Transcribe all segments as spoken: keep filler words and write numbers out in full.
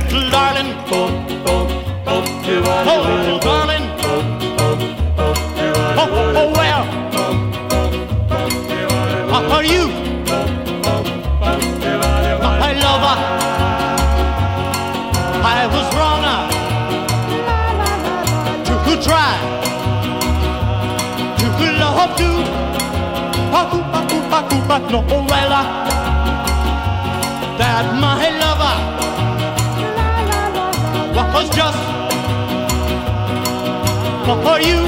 little darling. Oh, darling. Oh, oh, where are you, my lover? I was wrong to try to love you. But no, well, that my lover was just for you.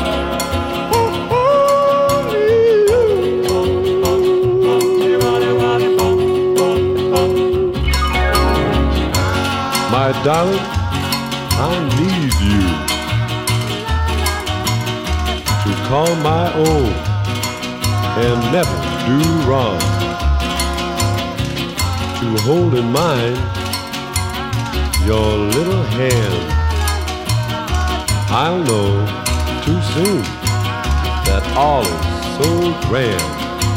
My darling, I need you to call my own and never do wrong, to hold in mind your little hand. I'll know too soon that all is so grand.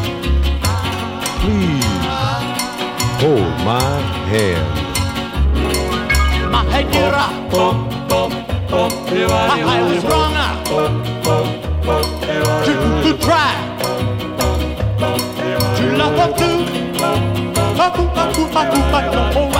Please hold my hand. My dear, I was wrong to, to try to love you.